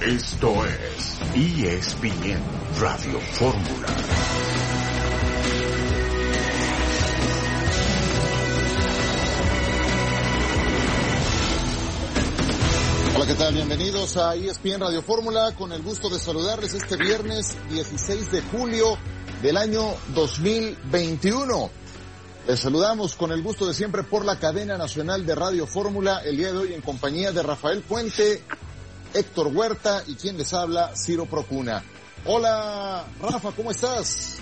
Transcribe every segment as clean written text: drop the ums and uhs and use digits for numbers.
Esto es ESPN Radio Fórmula. Hola, ¿qué tal? Bienvenidos a ESPN Radio Fórmula, con el gusto de saludarles este viernes 16 de julio del año 2021. Les saludamos con el gusto de siempre por la cadena nacional de Radio Fórmula, el día de hoy en compañía de Rafael Puente, Héctor Huerta y quien les habla, Ciro Procuna. Hola, Rafa, ¿cómo estás?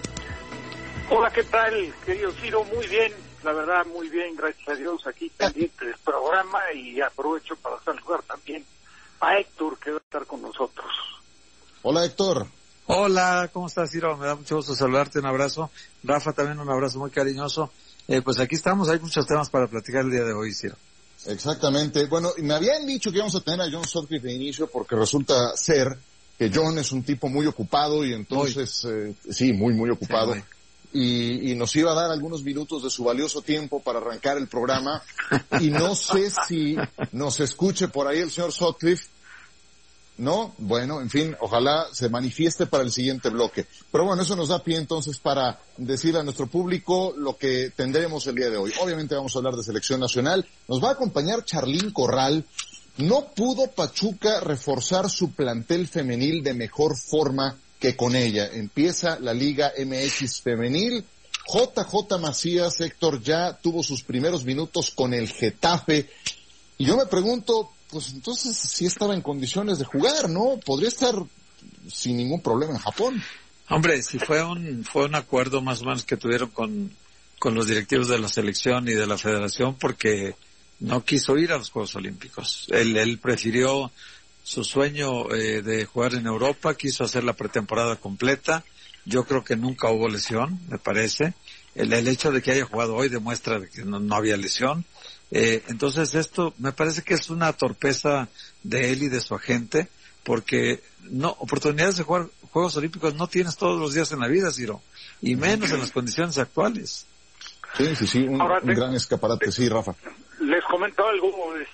Hola, ¿qué tal, querido Ciro? Muy bien, la verdad, muy bien, gracias a Dios, aquí pendiente del programa, y aprovecho para saludar también a Héctor, que va a estar con nosotros. Hola, Héctor. Hola, ¿cómo estás, Ciro? Me da mucho gusto saludarte, un abrazo. Rafa, también un abrazo muy cariñoso. Pues aquí estamos, hay muchos temas para platicar el día de hoy, Ciro. Exactamente. Bueno, me habían dicho que íbamos a tener a John Sutcliffe de inicio porque resulta ser que John es un tipo muy ocupado y entonces, sí, muy ocupado. Sí, y nos iba a dar algunos minutos de su valioso tiempo para arrancar el programa. Y no sé si nos escuche por ahí el señor Sutcliffe. ¿No? Bueno, en fin, ojalá se manifieste para el siguiente bloque. Pero bueno, eso nos da pie entonces para decirle a nuestro público lo que tendremos el día de hoy. Obviamente vamos a hablar de selección nacional. Nos va a acompañar Charlín Corral. No pudo Pachuca reforzar su plantel femenil de mejor forma que con ella. Empieza la Liga MX femenil. JJ Macías, Héctor, ya tuvo sus primeros minutos con el Getafe. Y yo me pregunto, pues entonces sí estaba en condiciones de jugar, ¿no? Podría estar sin ningún problema en Japón. Hombre, si fue un acuerdo más o menos que tuvieron con los directivos de la selección y de la federación, porque no quiso ir a los Juegos Olímpicos. Él prefirió su sueño de jugar en Europa, quiso hacer la pretemporada completa. Yo creo que nunca hubo lesión, me parece. El hecho de que haya jugado hoy demuestra que no había lesión. Entonces esto me parece que es una torpeza de él y de su agente, porque oportunidades de jugar Juegos Olímpicos no tienes todos los días en la vida, Ciro, y menos en las condiciones actuales. Sí, un gran escaparate, sí, Rafa. Les comento algo,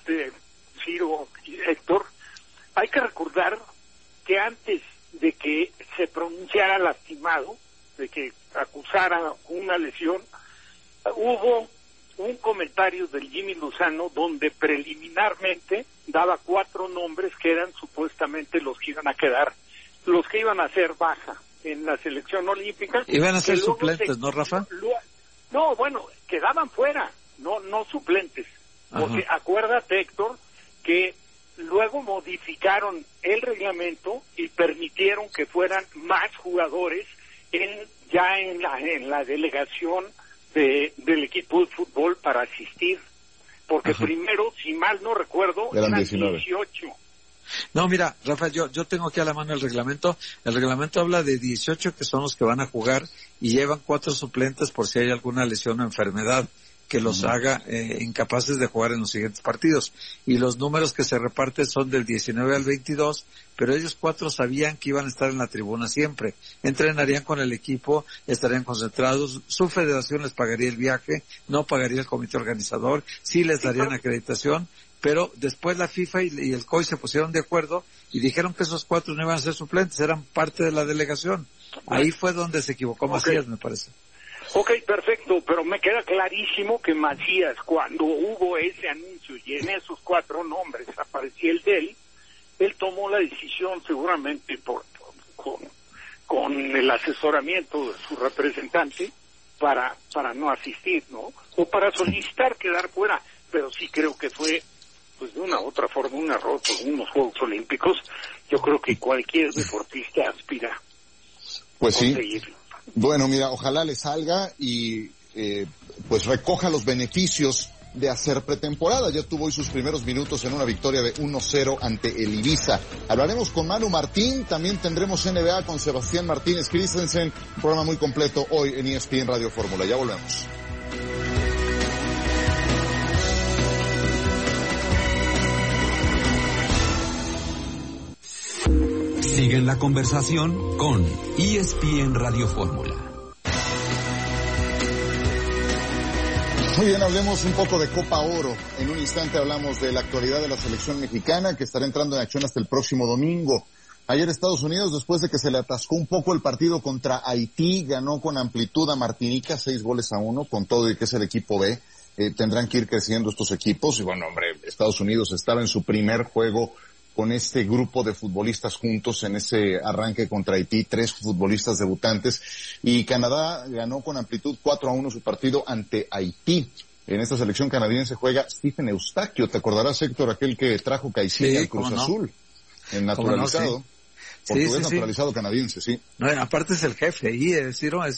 Ciro y Héctor. Hay que recordar que antes de que se pronunciara lastimado, de que acusara una lesión, hubo un comentario del Jimmy Lozano donde preliminarmente daba 4 nombres que eran supuestamente los que iban a quedar, los que iban a ser baja en la selección olímpica. Iban a ser suplentes, ¿no, Rafa? No, bueno, quedaban fuera, no suplentes. Ajá. Porque acuérdate, Héctor, que luego modificaron el reglamento y permitieron que fueran más jugadores en la delegación del equipo de fútbol para asistir, porque Ajá. Primero, si mal no recuerdo, eran 18. No, mira, Rafa, yo tengo aquí a la mano el reglamento. El reglamento habla de 18 que son los que van a jugar y llevan 4 suplentes por si hay alguna lesión o enfermedad que los haga incapaces de jugar en los siguientes partidos. Y los números que se reparten son del 19 al 22, pero ellos 4 sabían que iban a estar en la tribuna siempre. Entrenarían con el equipo, estarían concentrados, su federación les pagaría el viaje, no pagaría el comité organizador, sí les darían acreditación, pero después la FIFA y el COI se pusieron de acuerdo y dijeron que esos 4 no iban a ser suplentes, eran parte de la delegación. Ahí fue donde se equivocó Macías, me parece. Ok, perfecto, pero me queda clarísimo que Macías, cuando hubo ese anuncio y en esos 4 nombres aparecía el de él tomó la decisión seguramente con el asesoramiento de su representante para no asistir, ¿no? O para solicitar quedar fuera, pero sí creo que fue, pues de una u otra forma, un error por unos Juegos Olímpicos. Yo creo que cualquier deportista aspira pues sí. Conseguirlo. Bueno, mira, ojalá le salga y pues recoja los beneficios de hacer pretemporada. Ya tuvo hoy sus primeros minutos en una victoria de 1-0 ante el Ibiza. Hablaremos con Manu Martín, también tendremos NBA con Sebastián Martínez Christensen, un programa muy completo hoy en ESPN Radio Fórmula. Ya volvemos. Sigue en la conversación con ESPN Radio Fórmula. Muy bien, hablemos un poco de Copa Oro. En un instante hablamos de la actualidad de la selección mexicana, que estará entrando en acción hasta el próximo domingo. Ayer Estados Unidos, después de que se le atascó un poco el partido contra Haití, ganó con amplitud a Martinica, 6-1, con todo y que es el equipo B. Tendrán que ir creciendo estos equipos. Y bueno, hombre, Estados Unidos estaba en su primer juego con este grupo de futbolistas juntos en ese arranque contra Haití, 3 futbolistas debutantes, y Canadá ganó con amplitud 4-1 su partido ante Haití. En esta selección canadiense juega Stephen Eustaquio, te acordarás, Héctor, aquel que trajo Caixinha al Cruz Azul, en naturalizado. No, portugués naturalizado canadiense, sí. No, aparte es el jefe ahí, es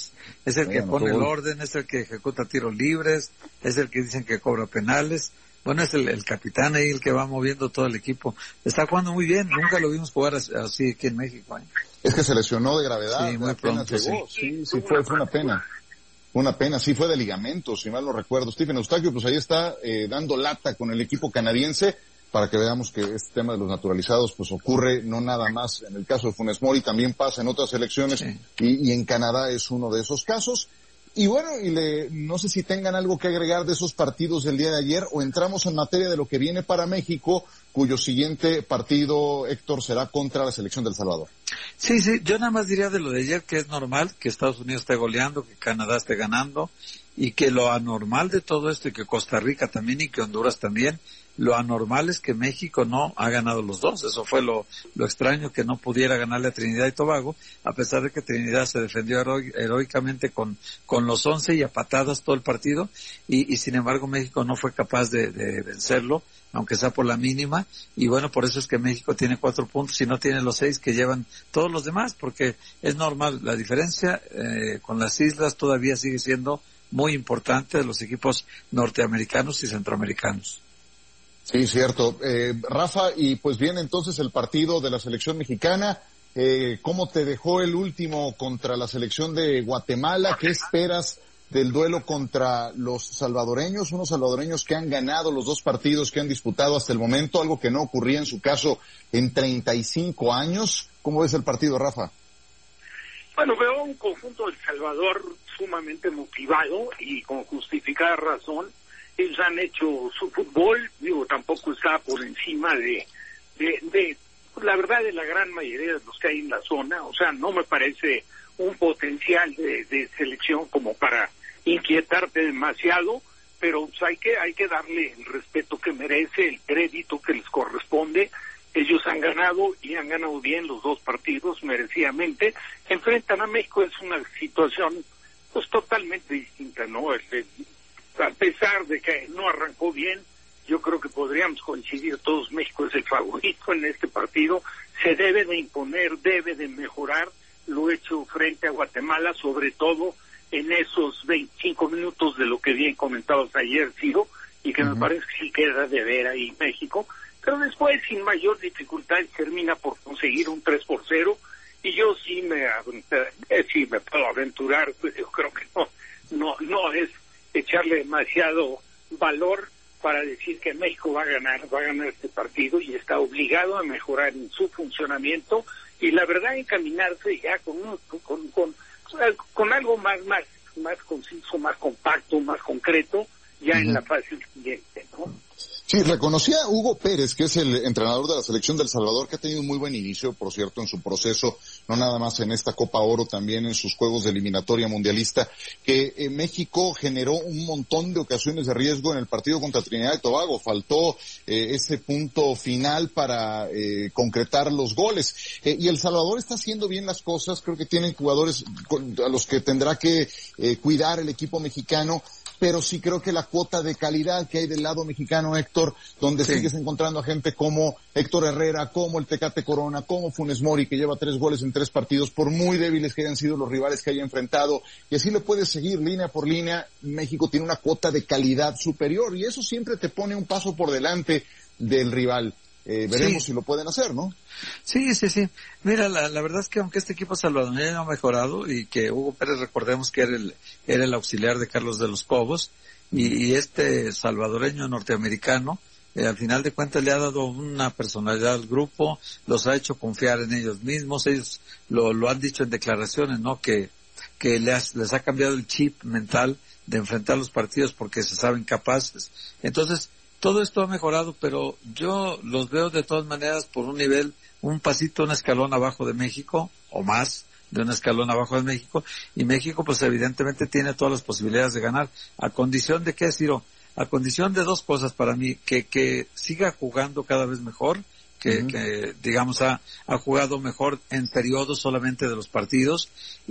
el que pone el orden, es el que ejecuta tiros libres, es el que dicen que cobra penales. Bueno, es el capitán ahí el que va moviendo todo el equipo. Está jugando muy bien, nunca lo vimos jugar así aquí en México. Es que se lesionó de gravedad. Sí, muy pronto, llegó. Sí, fue una pena. Una pena, sí fue de ligamentos, si mal no recuerdo. Stephen Eustaquio, pues ahí está dando lata con el equipo canadiense, para que veamos que este tema de los naturalizados pues ocurre no nada más en el caso de Funes Mori, también pasa en otras selecciones, sí. y en Canadá es uno de esos casos. Y bueno, no sé si tengan algo que agregar de esos partidos del día de ayer, o entramos en materia de lo que viene para México, cuyo siguiente partido, Héctor, será contra la selección de El Salvador. Sí, yo nada más diría de lo de ayer que es normal que Estados Unidos esté goleando, que Canadá esté ganando, y que lo anormal de todo esto, y que Costa Rica también, y que Honduras también, lo anormal es que México no ha ganado los dos. Eso fue lo extraño, que no pudiera ganarle a Trinidad y Tobago, a pesar de que Trinidad se defendió heroicamente con los 11 y a patadas todo el partido, y sin embargo México no fue capaz de vencerlo, aunque sea por la mínima, y bueno, por eso es que México tiene 4 puntos y no tiene los 6 que llevan todos los demás, porque es normal. La diferencia con las islas todavía sigue siendo muy importante de los equipos norteamericanos y centroamericanos. Sí, cierto. Rafa, y pues viene entonces el partido de la selección mexicana. ¿Cómo te dejó el último contra la selección de Guatemala? ¿Qué esperas del duelo contra los salvadoreños? Unos salvadoreños que han ganado los 2 partidos que han disputado hasta el momento, algo que no ocurría en su caso en 35 años. ¿Cómo ves el partido, Rafa? Bueno, veo un conjunto del Salvador sumamente motivado y con justificada razón. Ellos han hecho su fútbol, tampoco está por encima de la verdad, de la gran mayoría de los que hay en la zona. O sea, no me parece un potencial de selección como para inquietarte demasiado, pero pues, hay que darle el respeto que merece, el crédito que les corresponde. Ellos han ganado y han ganado bien los 2 partidos, merecidamente. Enfrentan a México, es una situación pues totalmente distinta, ¿no? A pesar de que no arrancó bien, yo creo que podríamos coincidir todos, México es el favorito en este partido, se debe de imponer, debe de mejorar lo hecho frente a Guatemala, sobre todo en esos 25 minutos de lo que bien comentabas ayer, Ciro, y que me parece que sí queda de ver ahí México, pero después sin mayor dificultad termina por conseguir un 3-0, y yo sí me puedo aventurar, pues yo creo que no es echarle demasiado valor para decir que México va a ganar este partido, y está obligado a mejorar en su funcionamiento y la verdad encaminarse ya con algo más conciso, más compacto, más concreto ya en la fase siguiente, ¿no? Sí, reconocía a Hugo Pérez, que es el entrenador de la selección del Salvador, que ha tenido un muy buen inicio, por cierto, en su proceso, no nada más en esta Copa Oro, también en sus juegos de eliminatoria mundialista, que México generó un montón de ocasiones de riesgo en el partido contra Trinidad y Tobago. Faltó ese punto final para concretar los goles. Y El Salvador está haciendo bien las cosas, creo que tienen jugadores a los que tendrá que cuidar el equipo mexicano, pero sí creo que la cuota de calidad que hay del lado mexicano, Héctor, donde sigues encontrando a gente como Héctor Herrera, como el Tecate Corona, como Funes Mori, que lleva 3 goles en 3 partidos, por muy débiles que hayan sido los rivales que haya enfrentado, y así le puedes seguir línea por línea. México tiene una cuota de calidad superior, y eso siempre te pone un paso por delante del rival. Veremos si lo pueden hacer, ¿no? Sí. Mira, la verdad es que aunque este equipo salvadoreño ha mejorado, y que Hugo Pérez, recordemos que era el auxiliar de Carlos de los Cobos, y este salvadoreño norteamericano, al final de cuentas le ha dado una personalidad al grupo, los ha hecho confiar en ellos mismos. Ellos lo han dicho en declaraciones, ¿no? Que les ha cambiado el chip mental de enfrentar los partidos porque se saben capaces. Entonces, todo esto ha mejorado, pero yo los veo de todas maneras por un nivel, un pasito, un escalón abajo de México, o más de un escalón abajo de México, y México pues evidentemente tiene todas las posibilidades de ganar, a condición de que, Ciro, a condición de dos cosas para mí, que siga jugando cada vez mejor, que digamos ha jugado mejor en periodos solamente de los partidos,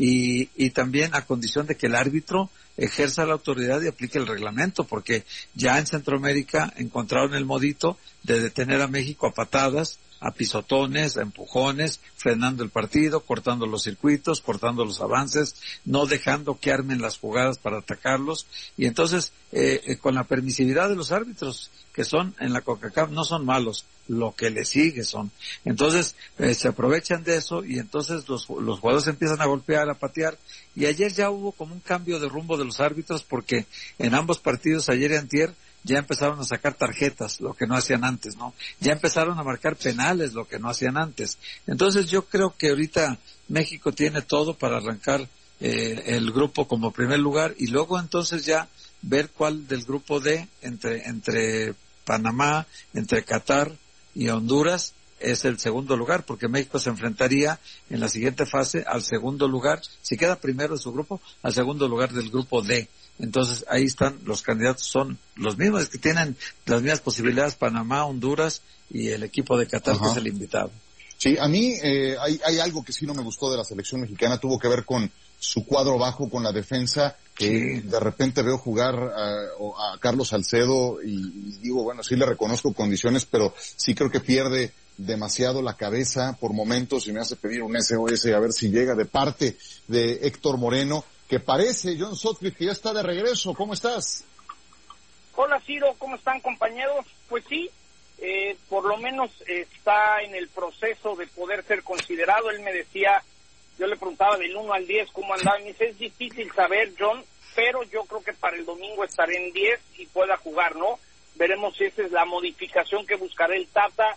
y también a condición de que el árbitro ejerza la autoridad y aplique el reglamento, porque ya en Centroamérica encontraron el modito de detener a México a patadas, a pisotones, a empujones, frenando el partido, cortando los circuitos, cortando los avances, no dejando que armen las jugadas para atacarlos, y entonces con la permisividad de los árbitros, que son en la CONCACAF, no son malos, lo que le sigue son. Entonces se aprovechan de eso, y entonces los jugadores empiezan a golpear, a patear, y ayer ya hubo como un cambio de rumbo de los árbitros, porque en ambos partidos, ayer y antier, ya empezaron a sacar tarjetas, lo que no hacían antes, ¿no? Ya empezaron a marcar penales, lo que no hacían antes. Entonces yo creo que ahorita México tiene todo para arrancar el grupo como primer lugar, y luego entonces ya ver cuál del grupo D, entre Panamá, entre Qatar y Honduras, es el segundo lugar, porque México se enfrentaría en la siguiente fase al segundo lugar, si queda primero en su grupo, al segundo lugar del grupo D. Entonces ahí están, los candidatos son los mismos, es que tienen las mismas posibilidades, Panamá, Honduras y el equipo de Qatar, que es el invitado. Sí, a mí hay algo que sí no me gustó de la selección mexicana, tuvo que ver con su cuadro bajo, con la defensa, que de repente veo jugar a Carlos Salcedo y digo, bueno, sí le reconozco condiciones, pero sí creo que pierde demasiado la cabeza por momentos, y me hace pedir un SOS a ver si llega de parte de Héctor Moreno, que parece, John Sutcliffe, que ya está de regreso. ¿Cómo estás? Hola, Ciro, ¿cómo están, compañeros? Pues sí, por lo menos está en el proceso de poder ser considerado. Él me decía, yo le preguntaba del 1 al 10 cómo andaba, y me dice, es difícil saber, John, pero yo creo que para el domingo estaré en 10 y pueda jugar, ¿no? Veremos si esa es la modificación que buscará el Tata.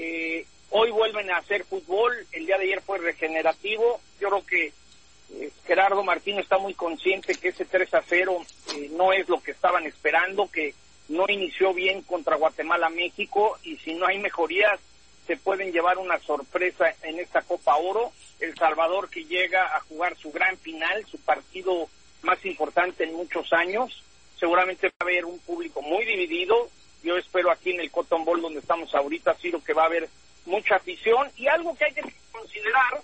Hoy vuelven a hacer fútbol, el día de ayer fue regenerativo. Yo creo que Gerardo Martino está muy consciente que ese 3-0 no es lo que estaban esperando, que no inició bien contra Guatemala, México, y si no hay mejorías se pueden llevar una sorpresa en esta Copa Oro. El Salvador, que llega a jugar su gran final, su partido más importante en muchos años, seguramente va a haber un público muy dividido. Yo espero aquí en el Cotton Bowl, donde estamos ahorita, Ciro, que va a haber mucha afición. Y algo que hay que considerar,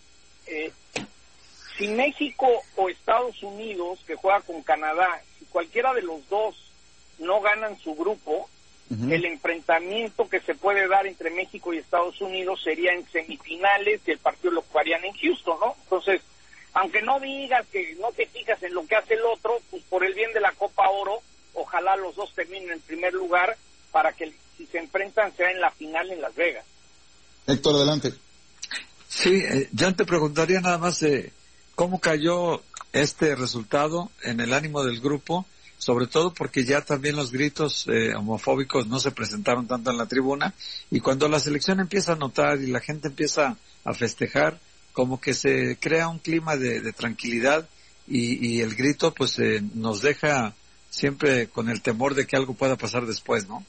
si México o Estados Unidos, que juega con Canadá, si cualquiera de los dos no ganan su grupo, el enfrentamiento que se puede dar entre México y Estados Unidos sería en semifinales, y el partido lo jugarían en Houston, ¿no? Entonces, aunque no digas que no te fijas en lo que hace el otro, pues por el bien de la Copa Oro, ojalá los dos terminen en primer lugar, para que si se enfrentan sea en la final en Las Vegas. Héctor, adelante. Sí, yo te preguntaría nada más cómo cayó este resultado en el ánimo del grupo, sobre todo porque ya también los gritos homofóbicos no se presentaron tanto en la tribuna, y cuando la selección empieza a notar y la gente empieza a festejar, como que se crea un clima de tranquilidad, y el grito pues nos deja siempre con el temor de que algo pueda pasar después, ¿no?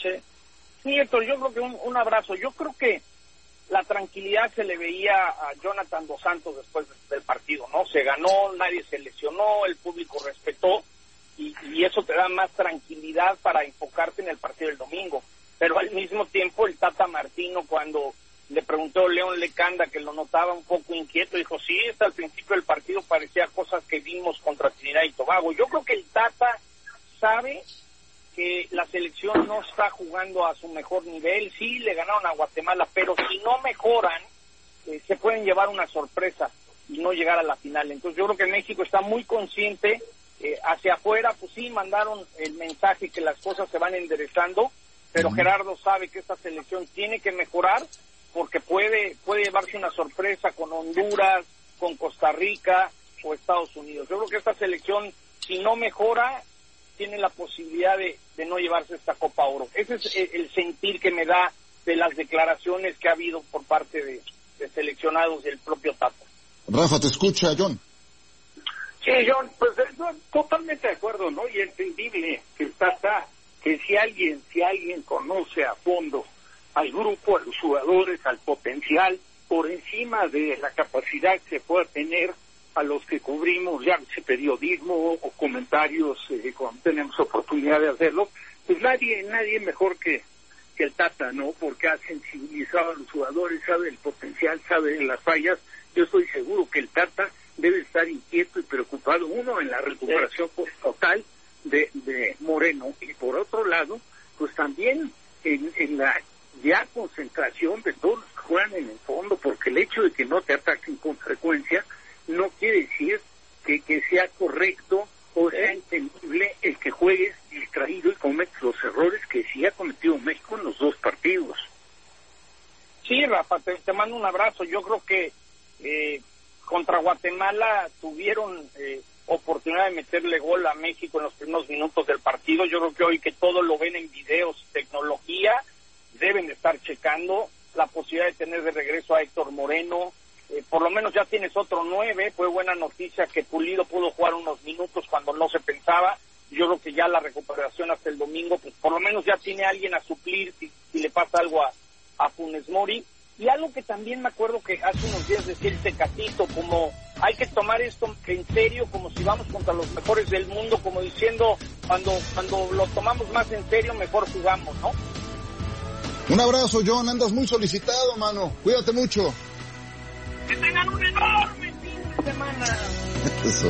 Sí, Héctor, yo creo que un abrazo. Yo creo que la tranquilidad se le veía a Jonathan Dos Santos después del partido, ¿no? Se ganó, nadie se lesionó, el público respetó, y eso te da más tranquilidad para enfocarte en el partido del domingo. Pero al mismo tiempo el Tata Martino, cuando le preguntó León Lecanda, que lo notaba un poco inquieto, dijo, sí, hasta al principio del partido parecía cosas que vimos contra Trinidad y Tobago. Yo creo que el Tata sabe que la selección no está jugando a su mejor nivel. Sí, le ganaron a Guatemala, pero si no mejoran, se pueden llevar una sorpresa y no llegar a la final. Entonces yo creo que México está muy consciente. Hacia afuera, pues sí, mandaron el mensaje que las cosas se van enderezando, pero Gerardo sabe que esta selección tiene que mejorar, porque puede llevarse una sorpresa con Honduras, con Costa Rica o Estados Unidos. Yo creo que esta selección, si no mejora, tiene la posibilidad de no llevarse esta Copa Oro. Ese es el sentir que me da de las declaraciones que ha habido por parte de seleccionados del propio Tata. Rafa, te escucha, John. Sí, John, pues totalmente de acuerdo, ¿no? Y entendible que está, que si alguien conoce a fondo al grupo, a los jugadores, al potencial, por encima de la capacidad que se pueda tener a los que cubrimos, ya sea periodismo o comentarios, cuando tenemos oportunidad de hacerlo, pues nadie mejor que el Tata, ¿no? Porque ha sensibilizado a los jugadores, sabe el potencial, sabe las fallas. Yo estoy seguro que el Tata debe estar inquieto y preocupado, uno, en la recuperación total de Moreno, y por otro lado, pues también en la ya concentración de todos los que juegan en el fondo, porque el hecho de que no te ataquen con frecuencia no quiere decir que sea correcto o sea entendible el que juegues distraído y cometes los errores que sí ha cometido México en los dos partidos. Sí, Rafa, te mando un abrazo. Yo creo que contra Guatemala tuvieron oportunidad de meterle gol a México en los primeros minutos del partido. Yo creo que hoy que todo lo ven en videos, tecnología, deben de estar checando la posibilidad de tener de regreso a Héctor Moreno. Por lo menos ya tienes otro 9, fue buena noticia que Pulido pudo jugar unos minutos cuando no se pensaba. Yo creo que ya la recuperación hasta el domingo, pues por lo menos ya tiene alguien a suplir si le pasa algo a Funes Mori. Y algo que también me acuerdo que hace unos días decía el Tecatito, como hay que tomar esto en serio, como si vamos contra los mejores del mundo, como diciendo, cuando lo tomamos más en serio, mejor jugamos, ¿no? Un abrazo, John, andas muy solicitado, mano, cuídate mucho. Que tengan un enorme fin de semana. Eso.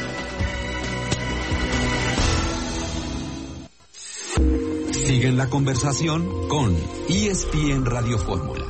Siguen la conversación con ESPN Radio Fórmula.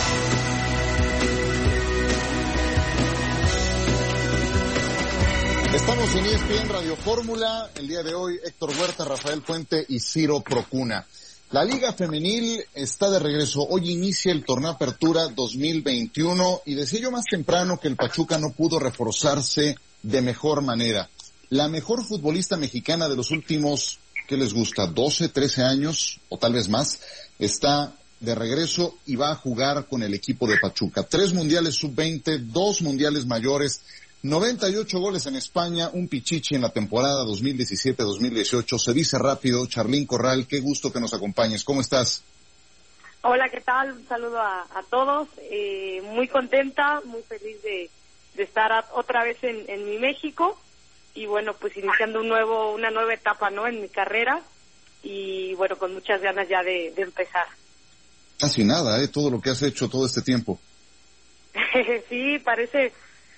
Estamos en ESPN Radio Fórmula, el día de hoy Héctor Huerta, Rafael Puente y Ciro Procuna. La Liga Femenil está de regreso. Hoy inicia el torneo Apertura 2021 y decía yo más temprano que el Pachuca no pudo reforzarse de mejor manera. La mejor futbolista mexicana de los últimos, ¿qué les gusta? 12, 13 años o tal vez más, está de regreso y va a jugar con el equipo de Pachuca. 3 mundiales sub-20, 2 mundiales mayores, 98 goles en España, un pichichi en la temporada 2017-2018. Se dice rápido. Charlín Corral, qué gusto que nos acompañes. ¿Cómo estás? Hola, ¿qué tal? Un saludo a todos. Muy contenta, muy feliz de estar otra vez en mi México. Y bueno, pues iniciando una nueva etapa, ¿no? En mi carrera. Y bueno, con muchas ganas ya de empezar. Casi nada, todo lo que has hecho todo este tiempo. Sí, parece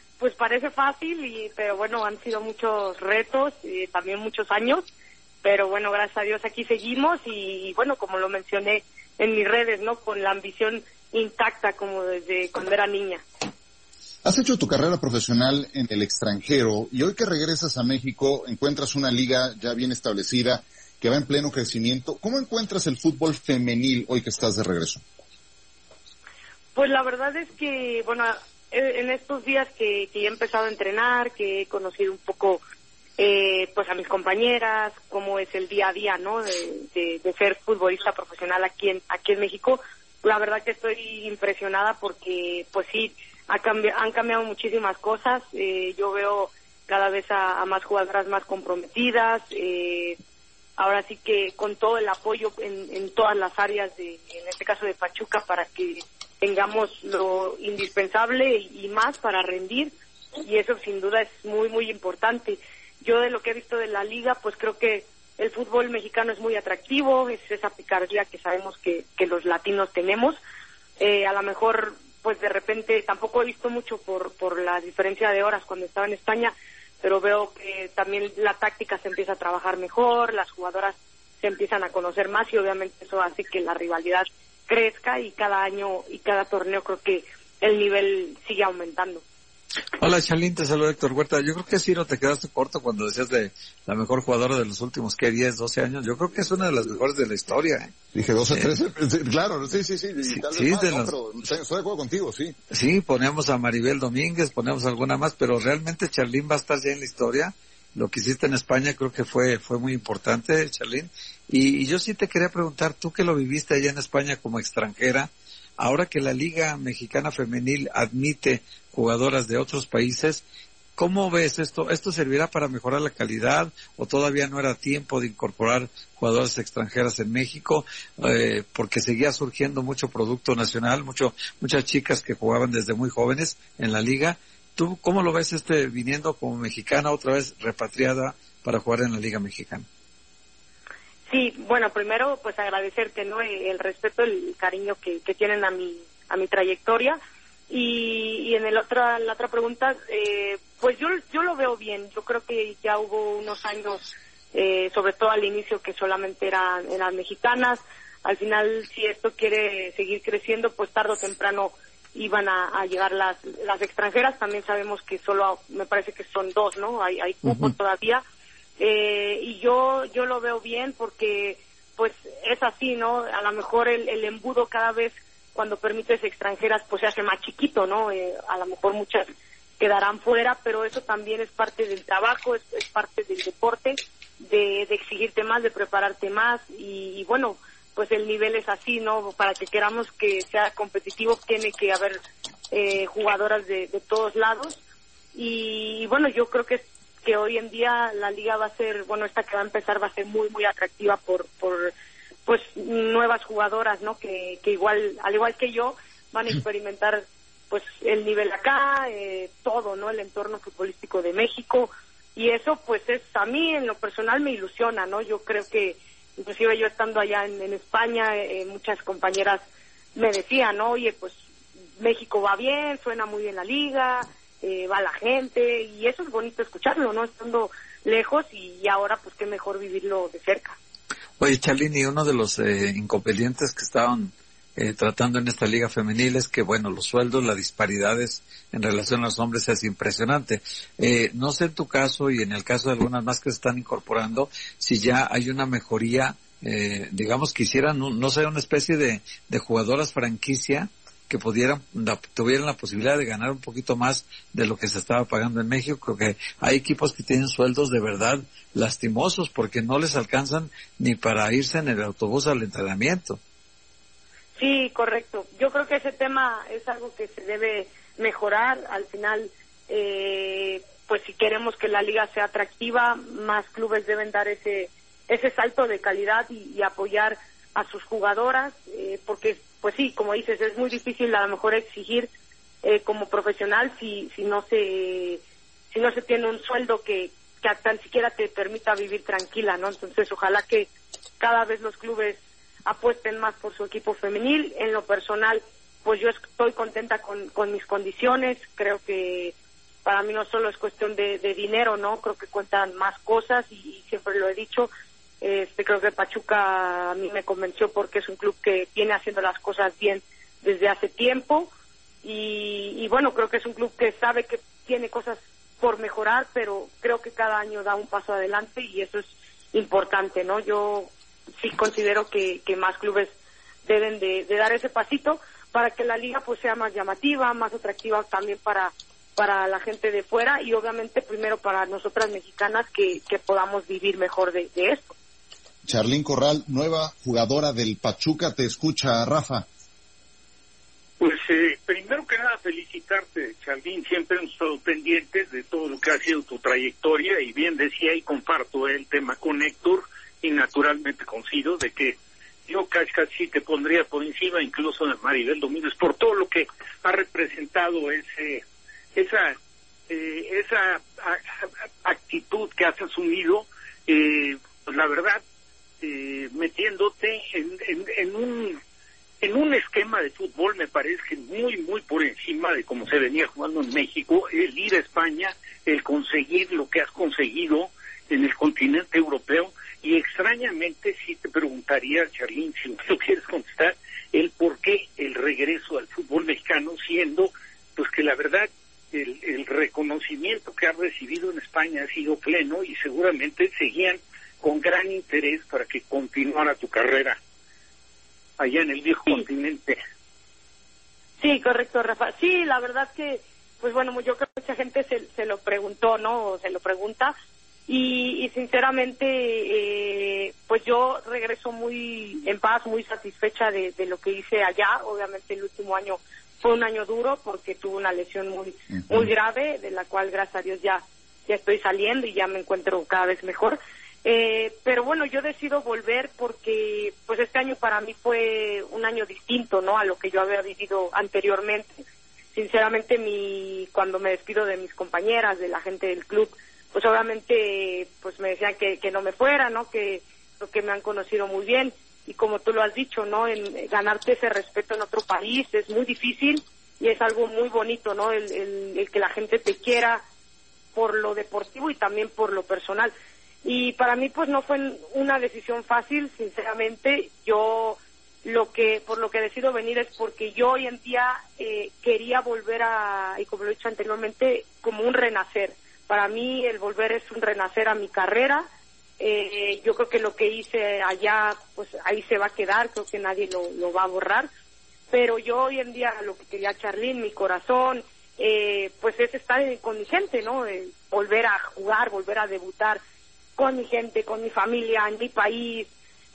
fácil, pero bueno, han sido muchos retos, también muchos años, pero bueno, gracias a Dios aquí seguimos y bueno, como lo mencioné en mis redes, ¿no? Con la ambición intacta como desde cuando era niña. Has hecho tu carrera profesional en el extranjero y hoy que regresas a México encuentras una liga ya bien establecida que va en pleno crecimiento. ¿Cómo encuentras el fútbol femenil hoy que estás de regreso? Pues la verdad es que, bueno, en estos días que ya he empezado a entrenar, que he conocido un poco pues a mis compañeras, cómo es el día a día, ¿no? De ser futbolista profesional aquí en México, la verdad que estoy impresionada porque pues sí, han cambiado muchísimas cosas. Yo veo cada vez a más jugadoras más comprometidas, ahora sí que con todo el apoyo en todas las áreas en este caso de Pachuca, para que tengamos lo indispensable y más para rendir, y eso sin duda es muy muy importante. Yo de lo que he visto de la liga, pues creo que el fútbol mexicano es muy atractivo, es esa picardía que sabemos que los latinos tenemos. A lo mejor pues de repente tampoco he visto mucho por la diferencia de horas cuando estaba en España, pero veo que también la táctica se empieza a trabajar mejor, las jugadoras se empiezan a conocer más y obviamente eso hace que la rivalidad crezca y cada año y cada torneo creo que el nivel sigue aumentando. Hola, Charlín, te saluda Héctor Huerta. Yo creo que Ciro, te quedaste corto cuando decías de la mejor jugadora de los últimos, 10, 12 años. Yo creo que es una de las mejores de la historia. Dije 12, 13, claro, sí. Sí, Tal sí, vez más, pero estoy de acuerdo contigo, sí. Sí, ponemos a Maribel Domínguez, ponemos alguna más, pero realmente Charlín va a estar ya en la historia. Lo que hiciste en España creo que fue muy importante, Charlín. Y yo sí te quería preguntar, tú que lo viviste allá en España como extranjera, ahora que la Liga Mexicana Femenil admite jugadoras de otros países, ¿Cómo ves esto? ¿Esto servirá para mejorar la calidad o todavía no era tiempo de incorporar jugadores extranjeras en México? Porque seguía surgiendo mucho producto nacional, muchas chicas que jugaban desde muy jóvenes en la liga. ¿Tú cómo lo ves viniendo como mexicana otra vez repatriada para jugar en la Liga Mexicana? Sí, bueno, primero pues agradecerte, ¿no? El respeto, el cariño que tienen a mi trayectoria. Y en la otra pregunta, pues yo lo veo bien. Yo creo que ya hubo unos años, sobre todo al inicio, que solamente eran mexicanas. Al final, si esto quiere seguir creciendo, pues tarde o temprano iban a llegar las extranjeras. También sabemos que solo, me parece que son 2, ¿no? Hay cupos todavía. Y yo lo veo bien porque pues es así, ¿no? A lo mejor el embudo cada vez cuando permites extranjeras pues se hace más chiquito, ¿no? A lo mejor muchas quedarán fuera, pero eso también es parte del trabajo, es parte del deporte, de exigirte más, de prepararte más y bueno, pues el nivel es así, ¿no? Para que queramos que sea competitivo tiene que haber jugadoras de todos lados y bueno, yo creo que hoy en día la liga va a ser, bueno, esta que va a empezar va a ser muy, muy atractiva por pues nuevas jugadoras, ¿no? Que igual, al igual que yo, van a experimentar pues el nivel acá, todo, ¿no? El entorno futbolístico de México y eso pues a mí en lo personal me ilusiona, ¿no? Yo creo que inclusive yo estando allá en España, muchas compañeras me decían, ¿no? Oye, pues México va bien, suena muy bien la liga, va la gente y eso es bonito escucharlo, ¿no? Estando lejos y ahora pues qué mejor vivirlo de cerca. Oye, Charlín, y uno de los inconvenientes que estaban tratando en esta liga femenil es que, bueno, los sueldos, las disparidades en relación a los hombres es impresionante. No sé en tu caso y en el caso de algunas más que se están incorporando, si ya hay una mejoría, digamos que hicieran, no sé, una especie de jugadoras franquicia que tuvieran la posibilidad de ganar un poquito más de lo que se estaba pagando en México. Creo que hay equipos que tienen sueldos de verdad lastimosos porque no les alcanzan ni para irse en el autobús al entrenamiento. Sí, correcto. Yo creo que ese tema es algo que se debe mejorar. Al final, pues si queremos que la liga sea atractiva, más clubes deben dar ese salto de calidad y apoyar a sus jugadoras, porque pues sí, como dices, es muy difícil a lo mejor exigir como profesional si no se tiene un sueldo que tan siquiera te permita vivir tranquila, ¿no? Entonces, ojalá que cada vez los clubes apuesten más por su equipo femenil. En lo personal, pues yo estoy contenta con mis condiciones. Creo que para mí no solo es cuestión de dinero, ¿no? Creo que cuentan más cosas y siempre lo he dicho. Creo que Pachuca a mí me convenció porque es un club que viene haciendo las cosas bien desde hace tiempo y bueno, creo que es un club que sabe que tiene cosas por mejorar, pero creo que cada año da un paso adelante y eso es importante, ¿no? Yo sí considero que más clubes deben de dar ese pasito para que la liga pues sea más llamativa, más atractiva también para la gente de fuera y obviamente primero para nosotras mexicanas que podamos vivir mejor de esto. Charlín Corral, nueva jugadora del Pachuca, te escucha Rafa. Pues primero que nada felicitarte, Charlín, siempre hemos estado pendientes de todo lo que ha sido tu trayectoria y bien decía y comparto el tema con Héctor y naturalmente con Ciro de que yo casi te pondría por encima incluso de Maribel Domínguez por todo lo que ha representado esa actitud que has asumido, pues la verdad, metiéndote en un esquema de fútbol me parece que muy por encima de cómo se venía jugando en México, el ir a España, el conseguir lo que has conseguido en el continente europeo y extrañamente sí te preguntaría, Charlín, si me lo quieres contestar, el por qué el regreso al fútbol mexicano siendo pues que la verdad el reconocimiento que has recibido en España ha sido pleno y seguramente seguían con gran interés para que continuara tu carrera allá en el viejo continente. Sí, correcto, Rafa. Sí, la verdad que, pues bueno, yo creo que mucha gente se lo preguntó, ¿no? O se lo pregunta. y sinceramente pues yo regreso muy en paz, muy satisfecha de lo que hice allá. Obviamente el último año fue un año duro porque tuve una lesión muy grave, de la cual gracias a Dios ya estoy saliendo y ya me encuentro cada vez mejor. Pero bueno, yo decido volver porque pues este año para mí fue un año distinto, ¿no?, a lo que yo había vivido anteriormente. Sinceramente, cuando me despido de mis compañeras, de la gente del club, pues obviamente pues me decían que no me fuera, ¿no?, que me han conocido muy bien. Y como tú lo has dicho, ¿no?, en ganarte ese respeto en otro país es muy difícil y es algo muy bonito, ¿no?, el que la gente te quiera por lo deportivo y también por lo personal. Y para mí pues no fue una decisión fácil, sinceramente. Yo por lo que decido venir es porque yo hoy en día quería volver y como lo he dicho anteriormente, como un renacer. Para mí el volver es un renacer a mi carrera. Yo creo que lo que hice allá, pues ahí se va a quedar, creo que nadie lo va a borrar. Pero yo hoy en día lo que quería, Charlín, mi corazón, pues es estar con mi gente, ¿no? Volver a jugar, volver a debutar con mi gente, con mi familia, en mi país.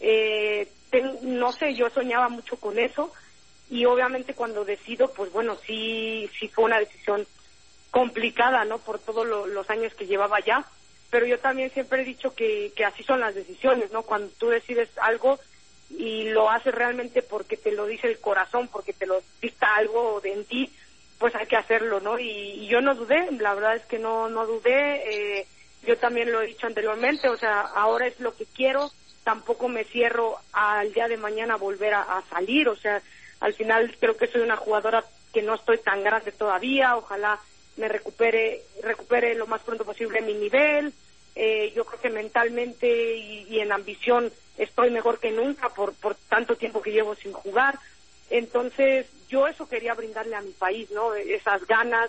No sé, yo soñaba mucho con eso y obviamente cuando decido, pues bueno, sí fue una decisión complicada, ¿no?, por todos los años que llevaba allá, pero yo también siempre he dicho que así son las decisiones, ¿no? Cuando tú decides algo y lo haces realmente porque te lo dice el corazón, porque te lo dicta algo en ti, pues hay que hacerlo, ¿no? Y yo no dudé, la verdad es que no dudé. Yo también lo he dicho anteriormente, o sea, ahora es lo que quiero, tampoco me cierro al día de mañana volver a salir, o sea, al final creo que soy una jugadora que no estoy tan grande todavía, ojalá me recupere lo más pronto posible mi nivel. Yo creo que mentalmente y en ambición estoy mejor que nunca por tanto tiempo que llevo sin jugar. Entonces yo eso quería brindarle a mi país, ¿no? Esas ganas,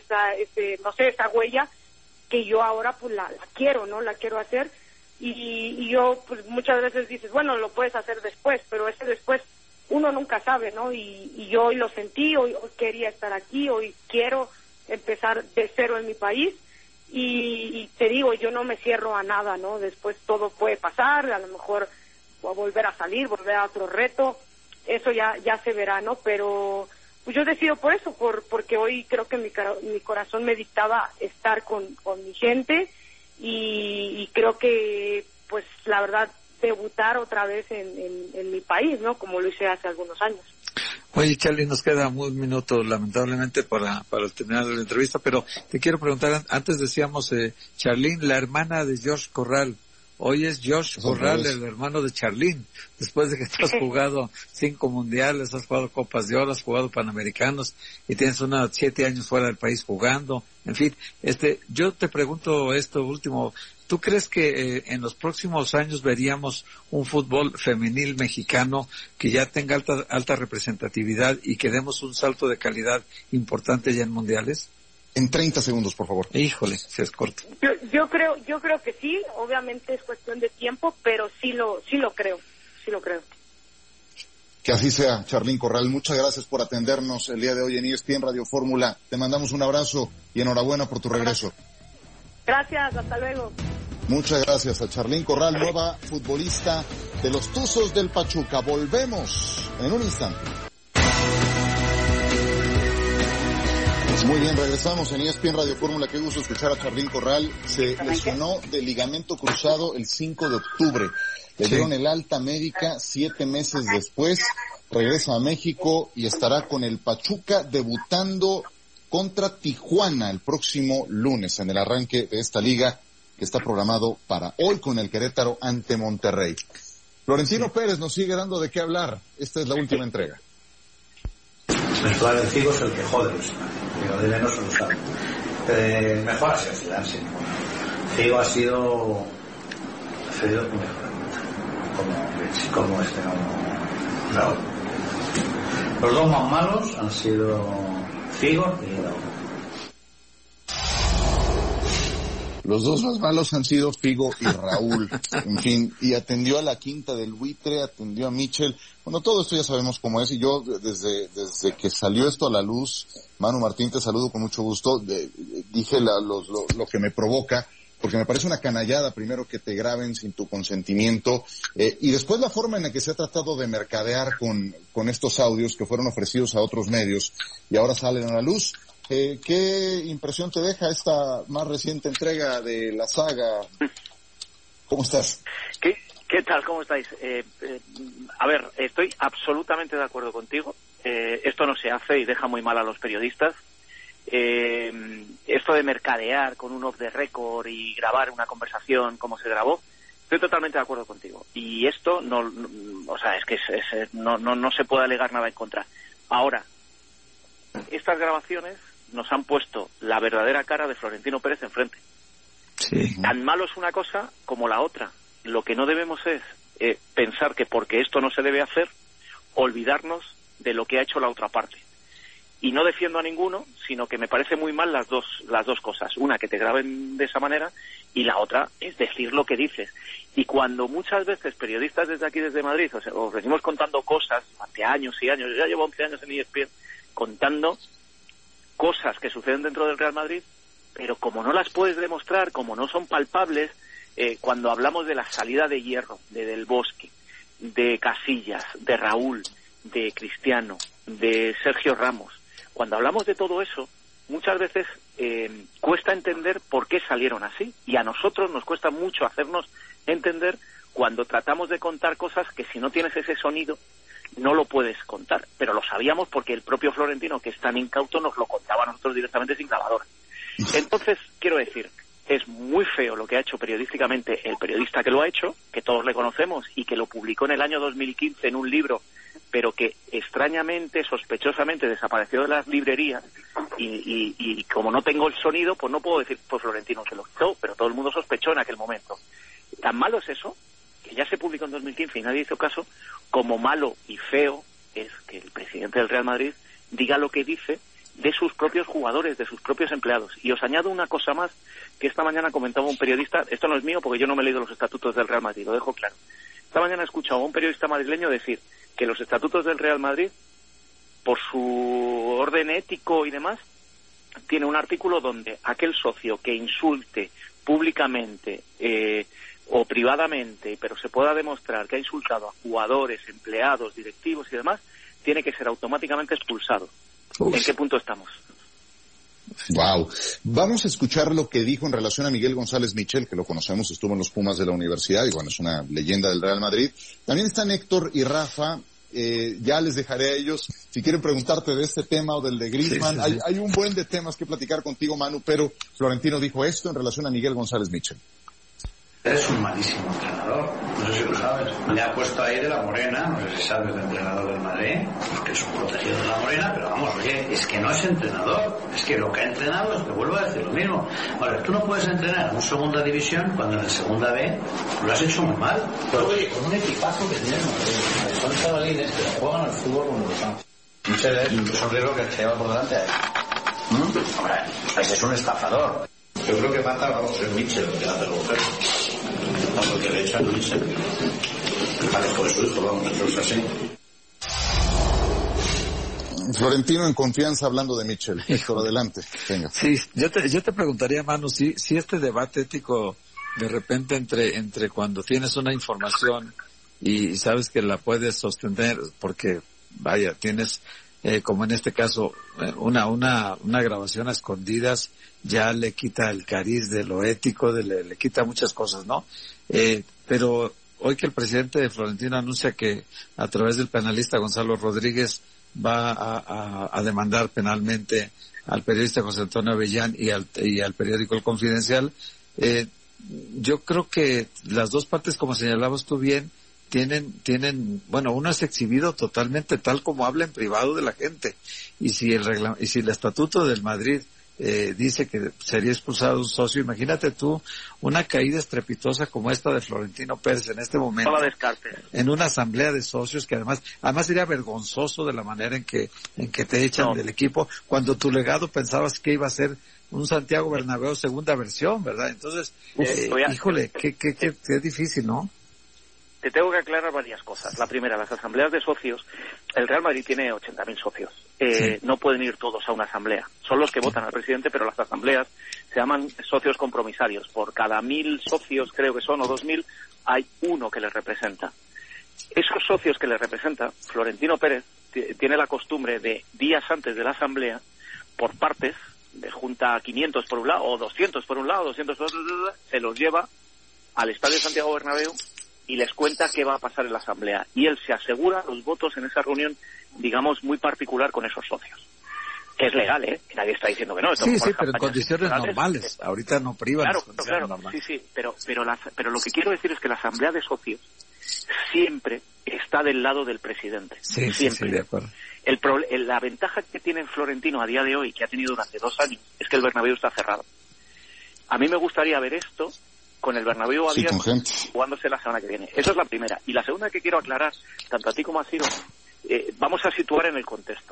esa huella que yo ahora pues la quiero, ¿no? La quiero hacer y yo pues muchas veces dices, bueno, lo puedes hacer después, pero ese después uno nunca sabe, ¿no? Y yo hoy lo sentí, hoy quería estar aquí, hoy quiero empezar de cero en mi país y te digo, yo no me cierro a nada, ¿no? Después todo puede pasar, a lo mejor voy a volver a salir, volver a otro reto, eso ya se verá, ¿no? Pero pues yo decido por eso, porque hoy creo que mi corazón me dictaba estar con mi gente y creo que pues la verdad debutar otra vez en mi país, ¿no? Como lo hice hace algunos años. Oye, Charly, nos queda un minuto, lamentablemente, para terminar la entrevista, pero te quiero preguntar, antes decíamos, Charlín, la hermana de Josh Corral. Hoy es Josh Corral, el hermano de Charlín. Después de que tú has jugado 5 mundiales, has jugado Copas de Oro, has jugado Panamericanos y tienes 7 años fuera del país jugando. En fin, yo te pregunto esto último. ¿Tú crees que en los próximos años veríamos un fútbol femenil mexicano que ya tenga alta representatividad y que demos un salto de calidad importante ya en mundiales? En 30 segundos, por favor. Híjole, se es corto. Yo creo que sí, obviamente es cuestión de tiempo, pero sí lo creo. Que así sea, Charlín Corral. Muchas gracias por atendernos el día de hoy en ESPN Radio Fórmula. Te mandamos un abrazo y enhorabuena por tu regreso. Gracias, hasta luego. Muchas gracias a Charlín Corral, nueva futbolista de los Tuzos del Pachuca. Volvemos en un instante. Muy bien, regresamos en ESPN Radio Fórmula. Qué gusto escuchar a Charlín Corral. Se lesionó de ligamento cruzado el 5 de octubre. Le dieron el alta médica 7 meses después. Regresa a México y estará con el Pachuca debutando contra Tijuana el próximo lunes en el arranque de esta liga que está programado para hoy con el Querétaro ante Monterrey. Florentino Pérez nos sigue dando de qué hablar. Esta es la última entrega. Mensual el Figo es el que jode los Figo de menos lo sabe. Mejor así, sí. Figo ha sido mejor como Raúl. Los dos más malos han sido Figo y Raúl. Los dos más malos han sido Figo y Raúl. En fin, y atendió a la quinta del buitre, atendió a Michel. Bueno, todo esto ya sabemos cómo es, y yo desde que salió esto a la luz, Manu Martín, te saludo con mucho gusto, dije lo que me provoca, porque me parece una canallada primero que te graben sin tu consentimiento, y después la forma en la que se ha tratado de mercadear con estos audios que fueron ofrecidos a otros medios y ahora salen a la luz. ¿Qué impresión te deja esta más reciente entrega de la saga? ¿Cómo estás? ¿Qué tal? ¿Cómo estáis? A ver, estoy absolutamente de acuerdo contigo. Esto no se hace y deja muy mal a los periodistas. Esto de mercadear con un off the record y grabar una conversación como se grabó, estoy totalmente de acuerdo contigo. Y esto no se puede alegar nada en contra. Ahora, estas grabaciones nos han puesto la verdadera cara de Florentino Pérez enfrente. Sí. Tan malo es una cosa como la otra. Lo que no debemos es pensar que porque esto no se debe hacer, olvidarnos de lo que ha hecho la otra parte. Y no defiendo a ninguno, sino que me parece muy mal las dos cosas. Una, que te graben de esa manera, y la otra es decir lo que dices. Y cuando muchas veces periodistas desde aquí, desde Madrid, os venimos contando cosas hace años y años, yo ya llevo 11 años en ESPN contando cosas que suceden dentro del Real Madrid, pero como no las puedes demostrar, como no son palpables, cuando hablamos de la salida de Hierro, de Del Bosque, de Casillas, de Raúl, de Cristiano, de Sergio Ramos, cuando hablamos de todo eso, muchas veces cuesta entender por qué salieron así, y a nosotros nos cuesta mucho hacernos entender cuando tratamos de contar cosas que si no tienes ese sonido no lo puedes contar, pero lo sabíamos porque el propio Florentino, que es tan incauto, nos lo contaba a nosotros directamente sin grabadora. Entonces, quiero decir, es muy feo lo que ha hecho periodísticamente el periodista que lo ha hecho, que todos le conocemos y que lo publicó en el año 2015 en un libro, pero que extrañamente, sospechosamente desapareció de las librerías, y como no tengo el sonido, pues no puedo decir, pues Florentino se lo quitó, pero todo el mundo sospechó en aquel momento. Tan malo es eso, que ya se publicó en 2015 y nadie hizo caso, como malo y feo es que el presidente del Real Madrid diga lo que dice de sus propios jugadores, de sus propios empleados. Y os añado una cosa más que esta mañana comentaba un periodista, esto no es mío porque yo no me he leído los estatutos del Real Madrid, lo dejo claro. Esta mañana he escuchado a un periodista madrileño decir que los estatutos del Real Madrid, por su orden ético y demás, tiene un artículo donde aquel socio que insulte públicamente o privadamente, pero se pueda demostrar que ha insultado a jugadores, empleados, directivos y demás, tiene que ser automáticamente expulsado. Uf. ¿En qué punto estamos? Wow. Vamos a escuchar lo que dijo en relación a Miguel González Michel, que lo conocemos, estuvo en los Pumas de la universidad y bueno, es una leyenda del Real Madrid. También están Héctor y Rafa, ya les dejaré a ellos si quieren preguntarte de este tema o del de Griezmann. Sí. Hay un buen de temas que platicar contigo, Manu, pero Florentino dijo esto en relación a Miguel González Michel. Es un malísimo entrenador, no sé si lo sabes. Le ha puesto ahí de la Morena, no sé si sabes, el entrenador del Madrid, porque es un protegido de la Morena, pero vamos, oye, es que no es entrenador, es que lo que ha entrenado es que vuelvo a decir lo mismo. Ahora, tú no puedes entrenar en un segunda división cuando en el segunda B lo has hecho muy mal. Pero oye, con un equipazo que tienen, son chavalines que juegan al fútbol como lo saben. Muchas veces es un riesgo que te lleva por delante a él. Hombre, es un estafador. Yo creo que falta, vamos, es Mitchell lo que hace el mujer. Porque le echan Mitchell. Parezco de su hijo, vamos, eso es así. Florentino en confianza hablando de Mitchell. Héctor, adelante. Venga. Sí, yo te preguntaría, Manu, si este debate ético de repente entre cuando tienes una información y sabes que la puedes sostener porque, vaya, tienes, como en este caso, una grabación a escondidas, ya le quita el cariz de lo ético, le quita muchas cosas, ¿no? Pero hoy que el presidente de Florentino anuncia que a través del penalista Gonzalo Rodríguez va a demandar penalmente al periodista José Antonio Avellán y al periódico El Confidencial, yo creo que las dos partes, como señalabas tú bien, tienen, bueno, uno es exhibido totalmente tal como habla en privado de la gente, y si el estatuto del Madrid dice que sería expulsado un socio, imagínate tú una caída estrepitosa como esta de Florentino Pérez en este momento, no la descartes, en una asamblea de socios que además sería vergonzoso de la manera en que te echan del equipo, cuando tu legado pensabas que iba a ser un Santiago Bernabéu segunda versión, ¿verdad? Entonces, híjole, qué difícil, ¿no? te tengo que aclarar varias cosas. La primera, las asambleas de socios, el Real Madrid tiene 80.000 socios. No pueden ir todos a una asamblea. Son los que votan al presidente, pero las asambleas se llaman socios compromisarios. Por cada 1.000 socios, creo que son, o 2.000, hay uno que les representa. Esos socios que les representa, Florentino Pérez tiene la costumbre de, días antes de la asamblea, por partes, de junta 500 por un lado, o 200 por un lado, 200 por otro, se los lleva al Estadio Santiago Bernabéu y les cuenta qué va a pasar en la asamblea. Y él se asegura los votos en esa reunión, digamos, muy particular con esos socios. Que es legal, ¿eh? Que nadie está diciendo que no. Sí, pero en condiciones normales. Ahorita no privan. Claro, normales. Sí, pero lo que quiero decir es que la asamblea de socios siempre está del lado del presidente. Sí, siempre. Sí, de acuerdo. La ventaja que tiene Florentino a día de hoy, que ha tenido durante 2 años, es que el Bernabéu está cerrado. A mí me gustaría ver esto con el Bernabéu abierto, jugándose la semana que viene. Esa es la primera. Y la segunda que quiero aclarar, tanto a ti como a Ciro, vamos a situar en el contexto.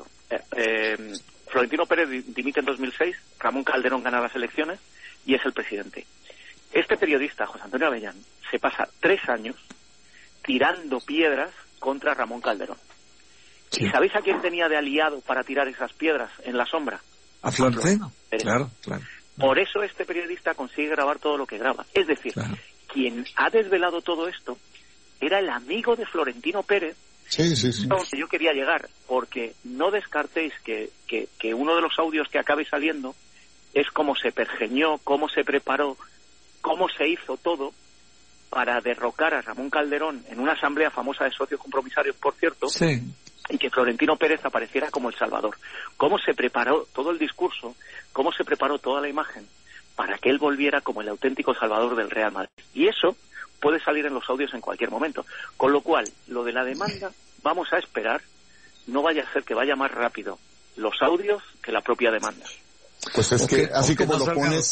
Florentino Pérez dimite en 2006, Ramón Calderón gana las elecciones y es el presidente. Este periodista, José Antonio Avellán, se pasa 3 años tirando piedras contra Ramón Calderón. Sí. ¿Y sabéis a quién tenía de aliado para tirar esas piedras en la sombra? A Florentino. Claro. Por eso este periodista consigue grabar todo lo que graba. Es decir, quien ha desvelado todo esto era el amigo de Florentino Pérez. Sí. Donde yo quería llegar, porque no descartéis que uno de los audios que acabe saliendo es cómo se pergeñó, cómo se preparó, cómo se hizo todo para derrocar a Ramón Calderón en una asamblea famosa de socios compromisarios, por cierto, y que Florentino Pérez apareciera como el salvador. Cómo se preparó todo el discurso, cómo se preparó toda la imagen para que él volviera como el auténtico salvador del Real Madrid. Y eso puede salir en los audios en cualquier momento. Con lo cual, lo de la demanda, vamos a esperar, no vaya a ser que vaya más rápido los audios que la propia demanda. Pues es que así como lo pones...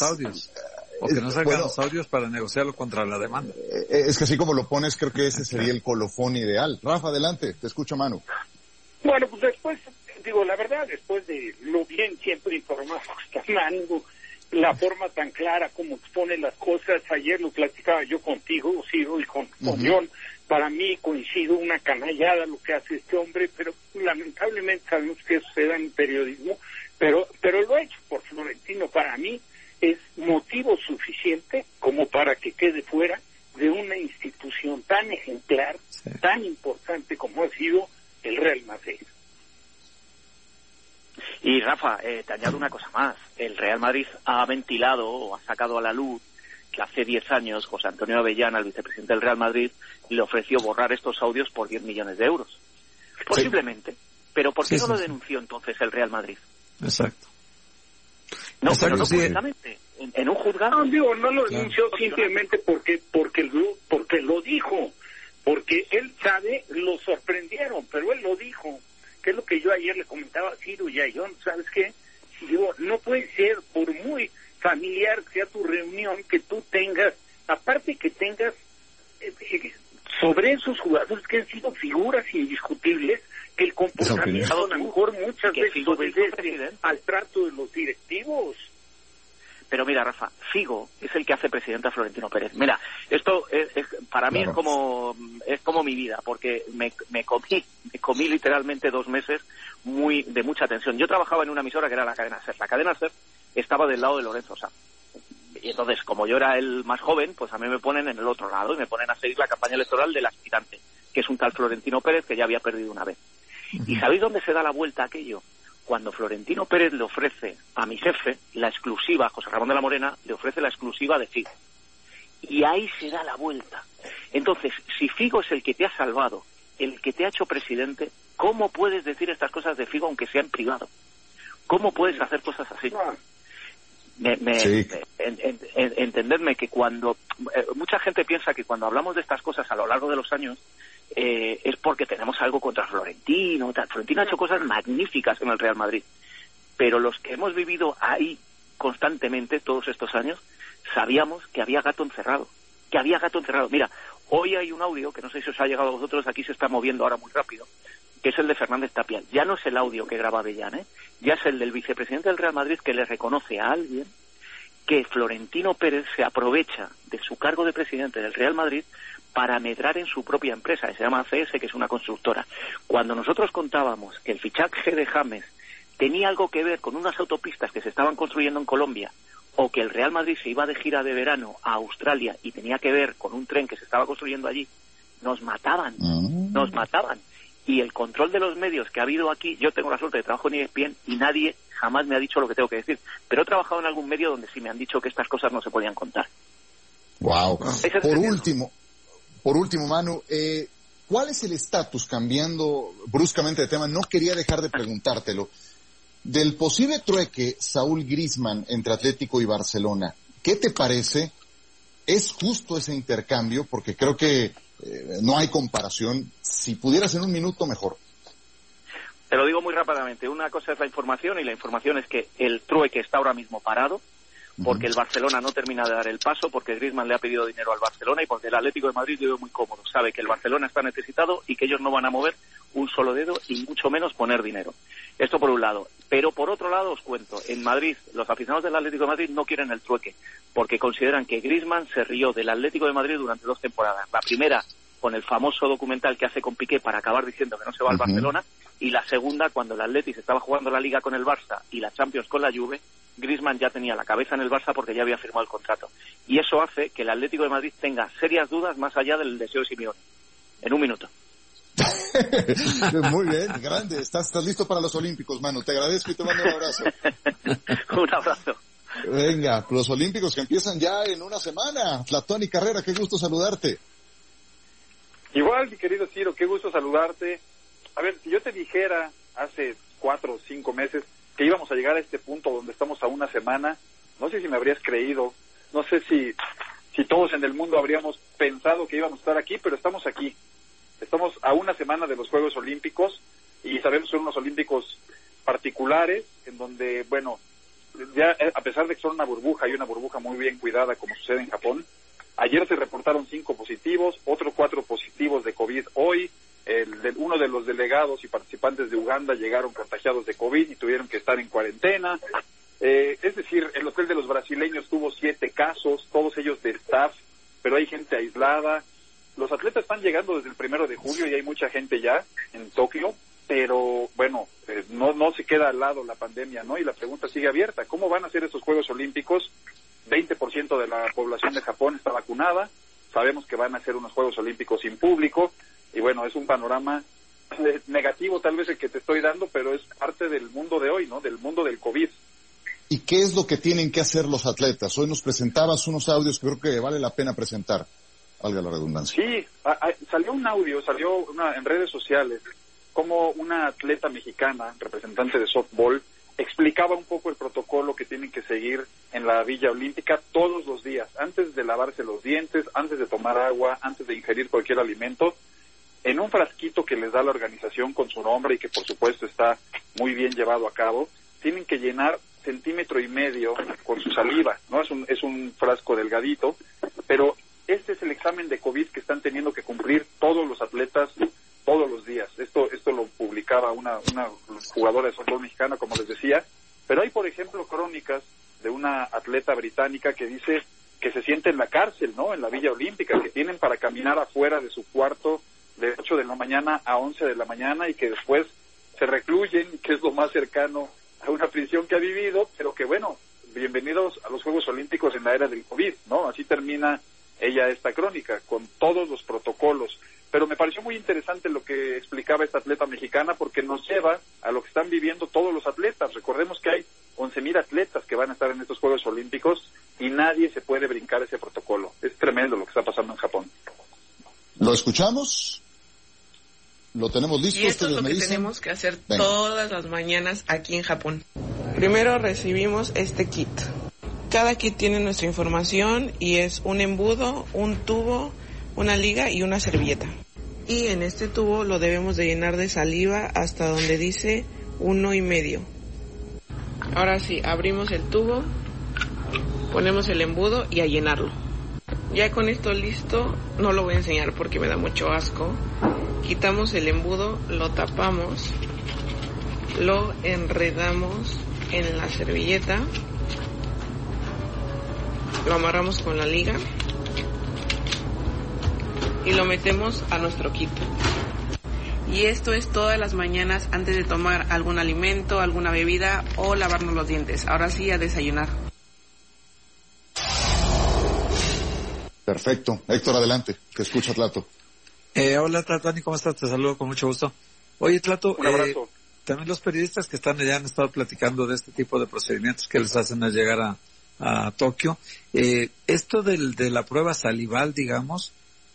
O que no salgan los audios para negociarlo contra la demanda. Es que así como lo pones, creo que ese sería el colofón ideal. Rafa, adelante, te escucho, Manu. Bueno, pues después, la verdad, después de lo bien siempre informado que está Manu, la forma tan clara como expone las cosas, ayer lo platicaba yo contigo, Ciro, y con John, para mí coincido, una canallada lo que hace este hombre, pero lamentablemente sabemos que eso se da en periodismo, pero lo ha hecho por Florentino, para mí es motivo suficiente como para que quede fuera de una institución tan ejemplar, tan importante como ha sido el Real Madrid. Y Rafa, te añado una cosa más. El Real Madrid ha ventilado o ha sacado a la luz que hace 10 años José Antonio Avellán, al vicepresidente del Real Madrid, le ofreció borrar estos audios por 10 millones de euros. Posiblemente. Pero ¿por qué no lo denunció entonces el Real Madrid? Exacto. No, pero no públicamente, en un juzgado. No lo denunció simplemente porque lo dijo, porque él sabe, lo sorprendieron, pero él lo dijo, que es lo que yo ayer le comentaba a Ciro y a John, ¿sabes qué? Digo, no puede ser, por muy familiar sea tu reunión, que tú tengas, aparte que tengas sobre esos jugadores que han sido figuras indiscutibles, que el comportamiento a lo mejor muchas veces obedece al trato de los directivos. Pero mira, Rafa, Figo es el que hace presidente a Florentino Pérez. Mira, esto es para mí es como mi vida, porque me comí literalmente 2 meses de mucha tensión. Yo trabajaba en una emisora que era la cadena SER. La cadena SER estaba del lado de Lorenzo Sanz. Y entonces, como yo era el más joven, pues a mí me ponen en el otro lado y me ponen a seguir la campaña electoral del aspirante, que es un tal Florentino Pérez que ya había perdido una vez. ¿Y sabéis dónde se da la vuelta a aquello? Cuando Florentino Pérez le ofrece a mi jefe la exclusiva, José Ramón de la Morena, le ofrece la exclusiva de Figo. Y ahí se da la vuelta. Entonces, si Figo es el que te ha salvado, el que te ha hecho presidente, ¿cómo puedes decir estas cosas de Figo aunque sea en privado? ¿Cómo puedes hacer cosas así? Entendedme que cuando mucha gente piensa que cuando hablamos de estas cosas a lo largo de los años es porque tenemos algo contra Florentino. Florentino ha hecho cosas magníficas en el Real Madrid, pero los que hemos vivido ahí constantemente todos estos años sabíamos que había gato encerrado. Mira, hoy hay un audio que no sé si os ha llegado a vosotros, aquí se está moviendo ahora muy rápido, que es el de Fernández Tapia. Ya no es el audio que graba Avellán, ya es el del vicepresidente del Real Madrid, que le reconoce a alguien que Florentino Pérez se aprovecha de su cargo de presidente del Real Madrid para medrar en su propia empresa, que se llama ACS, que es una constructora. Cuando nosotros contábamos que el fichaje de James tenía algo que ver con unas autopistas que se estaban construyendo en Colombia, o que el Real Madrid se iba de gira de verano a Australia y tenía que ver con un tren que se estaba construyendo allí, nos mataban. Y el control de los medios que ha habido aquí, yo tengo la suerte de trabajo en ESPN y nadie jamás me ha dicho lo que tengo que decir, pero he trabajado en algún medio donde sí me han dicho que estas cosas no se podían contar. Wow. Por último, Manu, ¿cuál es el estatus, cambiando bruscamente de tema? No quería dejar de preguntártelo. Del posible trueque Saúl-Griezmann entre Atlético y Barcelona, ¿qué te parece? ¿Es justo ese intercambio? Porque creo que no hay comparación. Si pudieras en un minuto, mejor. Te lo digo muy rápidamente. Una cosa es la información, y la información es que el trueque está ahora mismo parado, porque el Barcelona no termina de dar el paso, porque Griezmann le ha pedido dinero al Barcelona y porque el Atlético de Madrid vive muy cómodo. Sabe que el Barcelona está necesitado y que ellos no van a mover un solo dedo y mucho menos poner dinero. Esto por un lado. Pero por otro lado os cuento, en Madrid, los aficionados del Atlético de Madrid no quieren el trueque, porque consideran que Griezmann se rió del Atlético de Madrid durante 2 temporadas. La primera, con el famoso documental que hace con Piqué para acabar diciendo que no se va al Barcelona, y la segunda, cuando el Atlético estaba jugando la Liga con el Barça y la Champions con la Juve, Griezmann ya tenía la cabeza en el Barça porque ya había firmado el contrato. Y eso hace que el Atlético de Madrid tenga serias dudas más allá del deseo de Simeone. En un minuto. Muy bien, grande. Estás listo para los Olímpicos, Manu. Te agradezco y te mando un abrazo. Un abrazo. Venga, los Olímpicos que empiezan ya en una semana. Platón y Carrera, qué gusto saludarte. Igual, mi querido Ciro, qué gusto saludarte. A ver, si yo te dijera hace 4 o 5 meses que íbamos a llegar a este punto donde estamos a una semana, no sé si me habrías creído, no sé si todos en el mundo habríamos pensado que íbamos a estar aquí, pero estamos aquí. Estamos a una semana de los Juegos Olímpicos y sabemos que son unos Olímpicos particulares en donde, bueno, ya a pesar de que son una burbuja y una burbuja muy bien cuidada como sucede en Japón, ayer se reportaron 5 positivos, otros 4 positivos de COVID hoy. Uno de los delegados y participantes de Uganda llegaron contagiados de COVID y tuvieron que estar en cuarentena. Es decir, el hotel de los brasileños tuvo 7 casos, todos ellos de staff, pero hay gente aislada. Los atletas están llegando desde el 1 de julio y hay mucha gente ya en Tokio, pero bueno, no se queda al lado la pandemia, ¿no? Y la pregunta sigue abierta. ¿Cómo van a ser estos Juegos Olímpicos? 20% de la población de Japón está vacunada. Sabemos que van a ser unos Juegos Olímpicos sin público. Y bueno, es un panorama negativo tal vez el que te estoy dando, pero es parte del mundo de hoy, ¿no? Del mundo del COVID. ¿Y qué es lo que tienen que hacer los atletas? Hoy nos presentabas unos audios que creo que vale la pena presentar, valga la redundancia. Sí, salió un audio, en redes sociales, como una atleta mexicana, representante de softball, explicaba un poco el protocolo que tienen que seguir en la Villa Olímpica todos los días, antes de lavarse los dientes, antes de tomar agua, antes de ingerir cualquier alimento, en un frasquito que les da la organización con su nombre y que por supuesto está muy bien llevado a cabo, tienen que llenar 1,5 centímetros con su saliva, ¿no? Es un frasco delgadito, pero este es el examen de COVID que están teniendo que cumplir todos los atletas todos los días. Esto lo publicaba una jugadora de fútbol mexicana, como les decía, pero hay, por ejemplo, crónicas de una atleta británica que dice que se siente en la cárcel, ¿no? En la Villa Olímpica, que tienen para caminar afuera de su cuarto de 8 de la mañana a 11 de la mañana y que después se recluyen, que es lo más cercano a una prisión que ha vivido, pero que bueno, bienvenidos a los Juegos Olímpicos en la era del COVID, ¿no? Así termina ella esta crónica, con todos los protocolos. Pero me pareció muy interesante lo que explicaba esta atleta mexicana, porque nos lleva a lo que están viviendo todos los atletas. Recordemos que hay 11,000 atletas que van a estar en estos Juegos Olímpicos y nadie se puede brincar ese protocolo. Es tremendo lo que está pasando en Japón. ¿Lo escuchamos? ¿Lo tenemos listo? Y esto es lo que tenemos que hacer todas las mañanas aquí en Japón. Primero recibimos este kit. Cada kit tiene nuestra información y es un embudo, un tubo, una liga y una servilleta. Y en este tubo lo debemos de llenar de saliva hasta donde dice 1,5. Ahora sí, abrimos el tubo, ponemos el embudo y a llenarlo. Ya con esto listo, no lo voy a enseñar porque me da mucho asco. Quitamos el embudo, lo tapamos, lo enredamos en la servilleta, lo amarramos con la liga y lo metemos a nuestro kit. Y esto es todas las mañanas antes de tomar algún alimento, alguna bebida o lavarnos los dientes. Ahora sí, a desayunar. Perfecto. Héctor, adelante. Te escucha, Tlato. Hola, Tlatoni, ¿cómo estás? Te saludo con mucho gusto. Oye, Tlato, un abrazo. También los periodistas que están allá han estado platicando de este tipo de procedimientos que les hacen al llegar a Tokio. Esto de la prueba salival, digamos,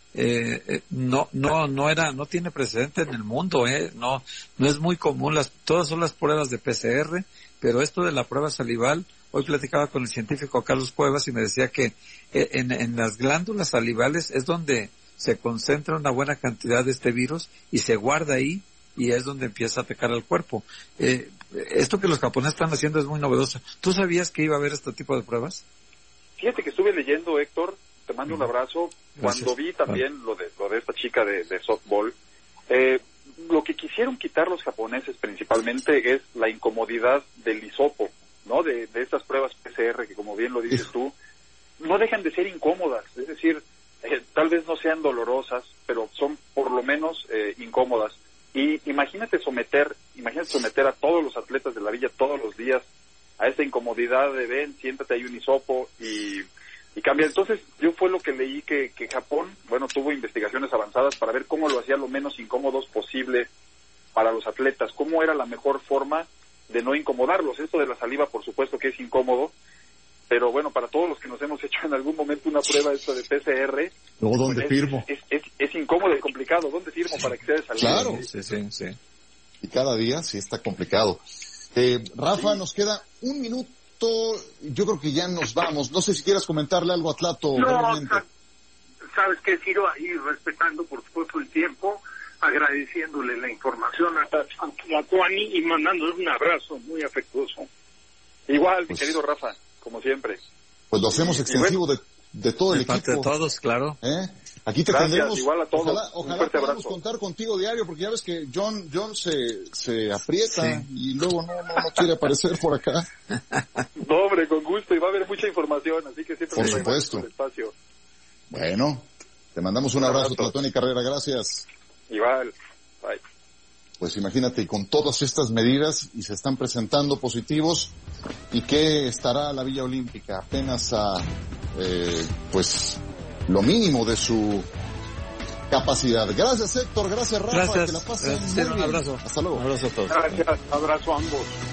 no tiene precedente en el mundo, no es muy común, todas son las pruebas de PCR, pero esto de la prueba salival, hoy platicaba con el científico Carlos Cuevas y me decía que en las glándulas salivales es donde se concentra una buena cantidad de este virus y se guarda ahí y es donde empieza a atacar al cuerpo. Esto que los japoneses están haciendo es muy novedoso. ¿Tú sabías que iba a haber este tipo de pruebas? Fíjate que estuve leyendo, Héctor, te mando un abrazo. Gracias. Cuando vi también lo de esta chica de softball, lo que quisieron quitar los japoneses principalmente es la incomodidad del hisopo, ¿no? De estas pruebas PCR que, como bien lo dices tú, no dejan de ser incómodas, es decir, tal vez no sean dolorosas, pero son por lo menos incómodas. Y imagínate someter a todos los atletas de la villa todos los días a esa incomodidad de ven, siéntate, hay un hisopo y cambia. Entonces, yo fue lo que leí que Japón, bueno, tuvo investigaciones avanzadas para ver cómo lo hacía lo menos incómodos posible para los atletas, cómo era la mejor forma de no incomodarlos. Esto de la saliva, por supuesto que es incómodo, pero bueno, para todos los que nos hemos hecho en algún momento una prueba esta de PCR, luego ¿dónde firmo? Es incómodo y complicado. ¿Dónde firmo para que sea de saliva? Claro. Sí. Y cada día sí está complicado. Rafa, nos queda un minuto. Yo creo que ya nos vamos. No sé si quieras comentarle algo a Tlato. No, sabes que Ciro, ahí respetando por supuesto el tiempo, agradeciéndole la información a Tlatoni y mandándole un abrazo muy afectuoso. Igual, mi querido Rafa, como siempre. Pues lo hacemos extensivo de todo el equipo. De todos, claro. Aquí te Gracias, tendremos. igual a todos. Ojalá podamos contar contigo diario, porque ya ves que John se aprieta y luego no quiere aparecer por acá. No, hombre, con gusto, y va a haber mucha información, así que siempre por supuesto. El espacio. Bueno, te mandamos un abrazo, Tlatoni Carrera, gracias. Igual, bye. Pues imagínate, y con todas estas medidas, y se están presentando positivos, y que estará la Villa Olímpica apenas a, pues, lo mínimo de su capacidad. Gracias, Héctor, gracias, Rafa, gracias. Que la pasen muy bien. Un abrazo. Hasta luego. Un abrazo a todos. Gracias, abrazo a ambos.